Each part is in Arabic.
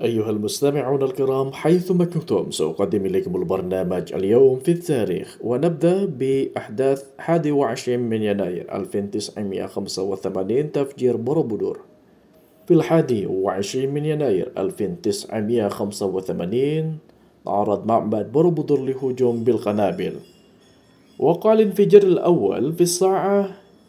أيها المستمعون الكرام، حيثما كنتم سأقدم إليكم البرنامج اليوم في التاريخ، ونبدأ بأحداث 21 من يناير 1985 تفجير بوروبودور. في 21 من يناير 1985 تعرض معبد بوروبودور لهجوم بالقنابل. وقع الانفجار الأول في الساعة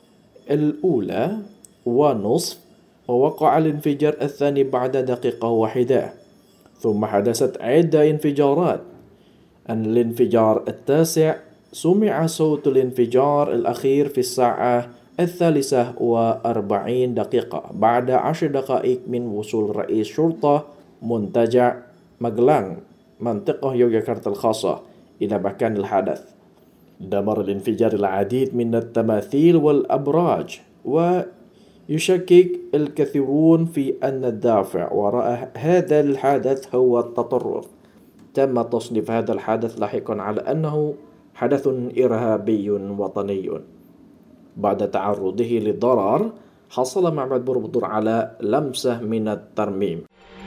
1:30، ووقع الانفجار الثاني بعد دقيقة واحدة، ثم حدثت عدة انفجارات. الانفجار التاسع سمع صوت الانفجار الأخير في الساعة 43 بعد 10 دقائق من وصول رئيس شرطة منتجع مغلان منطقة يوغياكارتا الخاصة إلى مكان الحدث. دمر الانفجار العديد من التماثيل والأبراج، ويشكك الكثيرون في أن الدافع وراء هذا الحدث هو التطرف. تم تصنيف هذا الحدث لاحقا على أنه حدث إرهابي وطني. بعد تعرضه للضرر، حصل معبد بوروبودور على لمسة من الترميم.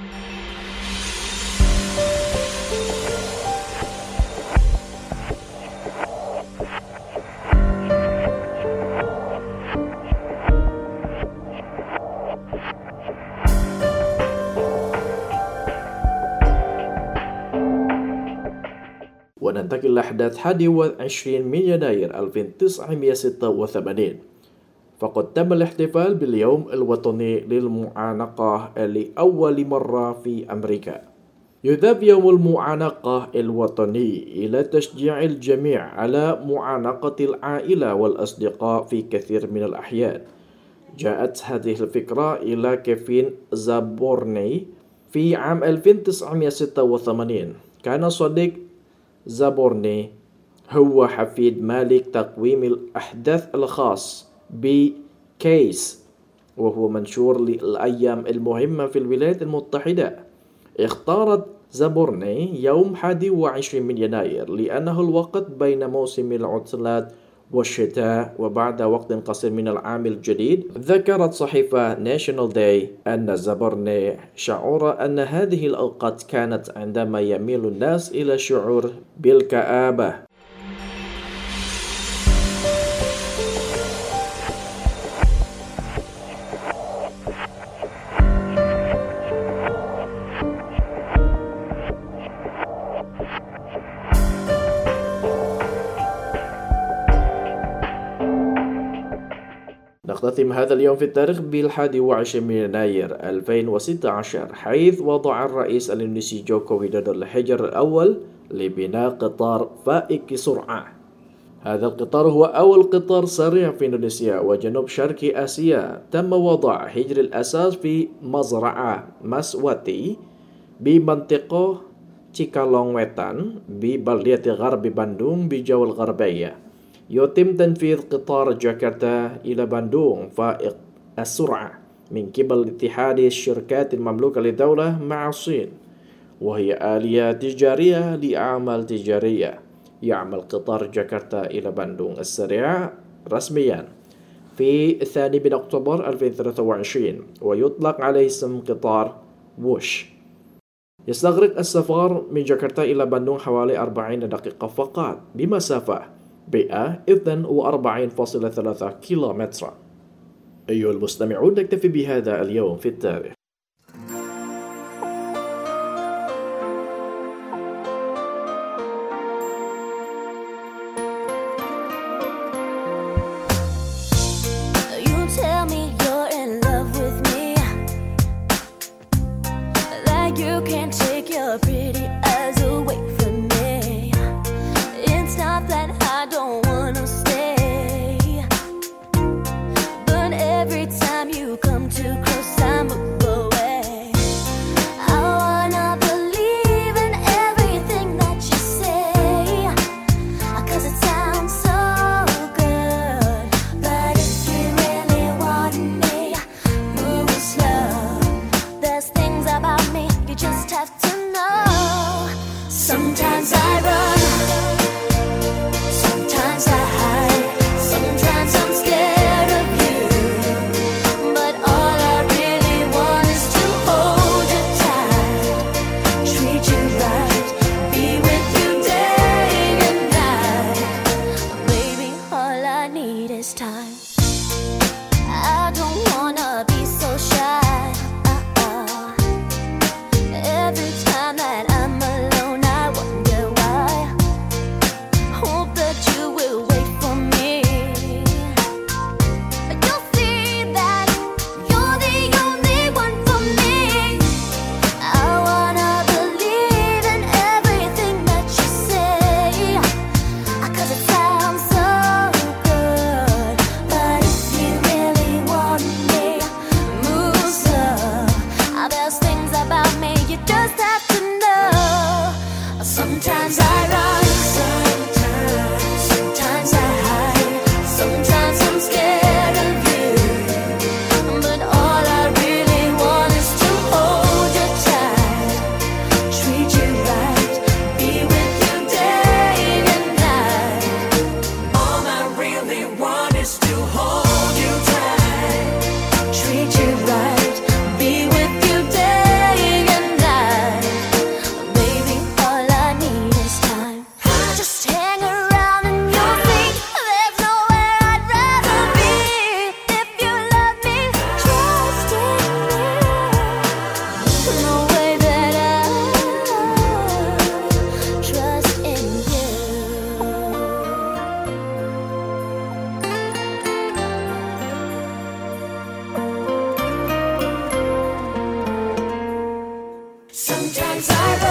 وننتقل لأحداث 21 من يناير 1986، فقد تم الاحتفال باليوم الوطني للمعانقة لأول مرة في أمريكا. يضاف يوم المعانقة الوطني إلى تشجيع الجميع على معانقة العائلة والأصدقاء في كثير من الأحيان. جاءت هذه الفكرة إلى كيفين زابورني في عام 1986. كان صديق زابورني هو حفيد مالك تقويم الأحداث الخاص بكيس، وهو منشور للأيام المهمة في الولايات المتحدة. اختارت زابورني يوم 21 من يناير لأنه الوقت بين موسم العطلات والشتاء وبعد وقت قصير من العام الجديد. ذكرت صحيفة ناشونال داي أن زابورني شعر أن هذه الأوقات كانت عندما يميل الناس إلى الشعور بالكآبة. نختتم هذا اليوم في التاريخ بال21 من يناير 2016، حيث وضع الرئيس الإندونيسي جوكو ويدودو الحجر الأول لبناء قطار فائق سرعة. هذا القطار هو أول قطار سريع في إندونيسيا وجنوب شرق آسيا. تم وضع حجر الأساس في مزرعة ماسواتي بمنطقة تشيكالونغ ويتان ببلدية غرب باندونغ بجاوا الغربية. يتم تنفيذ قطار جاكرتا إلى باندونغ فائق السرعة من قبل اتحاد الشركات المملوكة للدولة مع الصين، وهي آلية تجارية لأعمال تجارية. يعمل قطار جاكرتا إلى باندونغ السريع رسميا في 2 أكتوبر 2023، ويطلق عليه اسم قطار ووش. يستغرق السفر من جاكرتا إلى باندونغ حوالي 40 دقيقة فقط بمسافة 142.3 كيلومترا. أيها المستمعون، نكتفي بهذا اليوم في التاريخ. Some Sometimes I